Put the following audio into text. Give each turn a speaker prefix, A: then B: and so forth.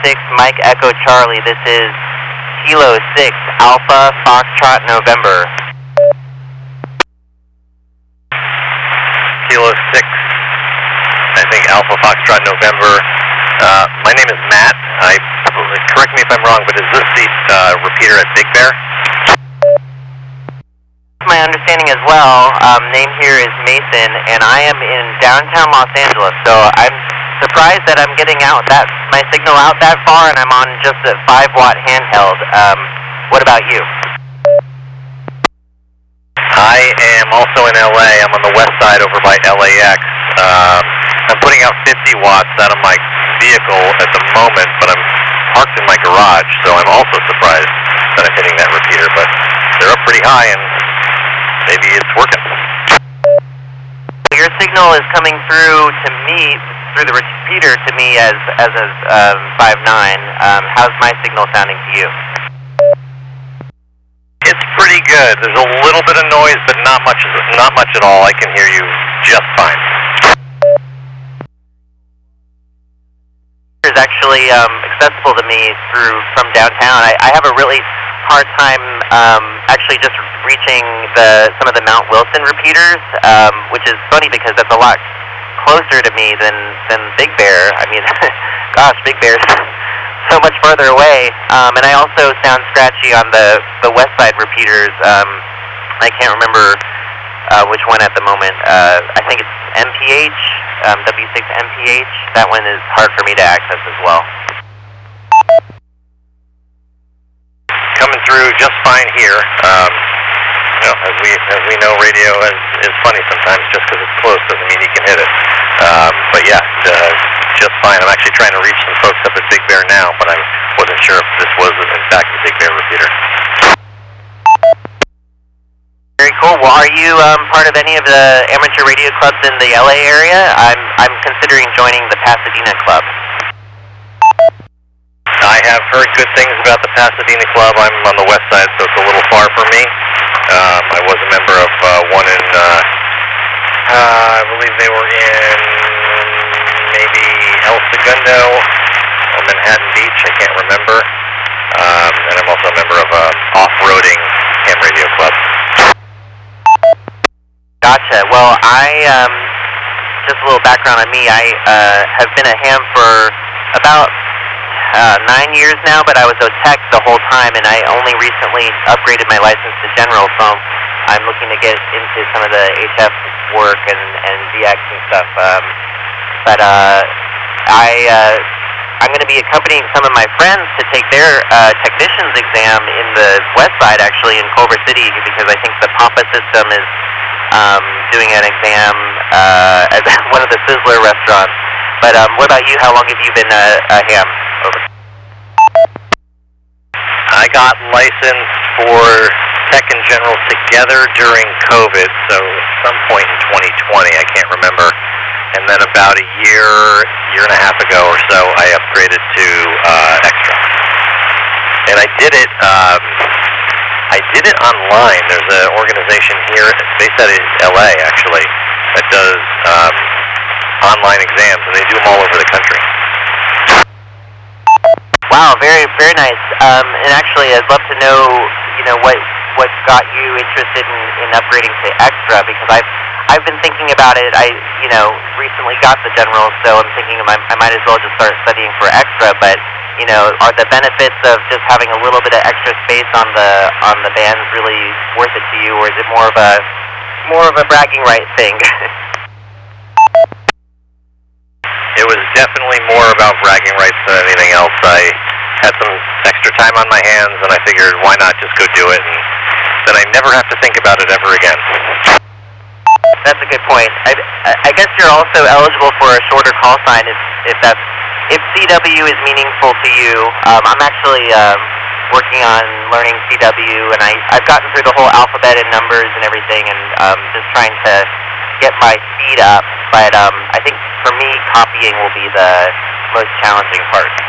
A: 6, Mike Echo Charlie. This is Kilo 6, Alpha Foxtrot November.
B: Kilo 6, I think Alpha Foxtrot November. My name is Matt. Correct me if I'm wrong, but is this the repeater at Big Bear?
A: My understanding as well. Name here is Mason, and I am in downtown Los Angeles, so I'm surprised that I'm getting my signal out that far, and I'm on just a 5-watt handheld. What about you?
B: I am also in LA. I'm on the west side over by LAX. I'm putting out 50 watts out of my vehicle at the moment, but I'm parked in my garage, so I'm also surprised that I'm hitting that repeater, but they're up pretty high, and maybe it's working.
A: Your signal is coming through to me, through the repeater to me as a 5.9. How's my signal sounding to you?
B: It's pretty good. There's a little bit of noise, but not much at all. I can hear you just fine.
A: It's actually accessible to me from downtown. I have a really hard time actually just reaching some of the Mount Wilson repeaters, which is funny because that's a lot closer to me than Big Bear. I mean, gosh, Big Bear's so much further away. And I also sound scratchy on the west side repeaters. I can't remember which one at the moment. I think it's MPH, W6 MPH. That one is hard for me to access as well.
B: Coming through just fine here. As we know, radio is funny sometimes. Just because it's close doesn't mean you can hit it. But yeah, just fine. I'm actually trying to reach some folks up at Big Bear now, but I wasn't sure if this was in fact the Big Bear repeater.
A: Very cool. Well, are you part of any of the amateur radio clubs in the LA area? I'm considering joining the Pasadena Club.
B: I have heard good things about the Pasadena Club. I'm on the west side, so it's a little far for me. I was a member of one in, I believe they were in maybe El Segundo or Manhattan Beach. I can't remember. And I'm also a member of an off-roading ham radio club.
A: Gotcha. Well, just a little background on me. I have been a ham for about 9 years now, but I was a tech the whole time, and I only recently upgraded my license to general, so I'm looking to get into some of the HF work and VX and stuff. But I'm going to be accompanying some of my friends to take their technician's exam in the west side, actually, in Culver City, because I think the Pampa system is doing an exam at one of the Sizzler restaurants. But what about you? How long have you been a ham? Over.
B: I got licensed for Tech and General together during COVID, so some point in 2020, I can't remember. And then about a year and a half ago or so, I upgraded to Extra. And I did it online. There's an organization here, based out of LA actually, that does online exams, and they do them all over the country.
A: Wow, very, very nice. And actually, I'd love to know, what got you interested in upgrading to Extra, because I've been thinking about it. I recently got the general, so I'm thinking I might as well just start studying for Extra. But are the benefits of just having a little bit of extra space on the bands really worth it to you, or is it more of a bragging right thing?
B: It was definitely more about bragging rights than anything else. I had some extra time on my hands, and I figured, why not just go do it, and then I never have to think about it ever again.
A: That's a good point. I guess you're also eligible for a shorter call sign if CW is meaningful to you. I'm actually working on learning CW, and I've gotten through the whole alphabet and numbers and everything, and just trying to get my speed up. But I think for me, copying will be the most challenging part.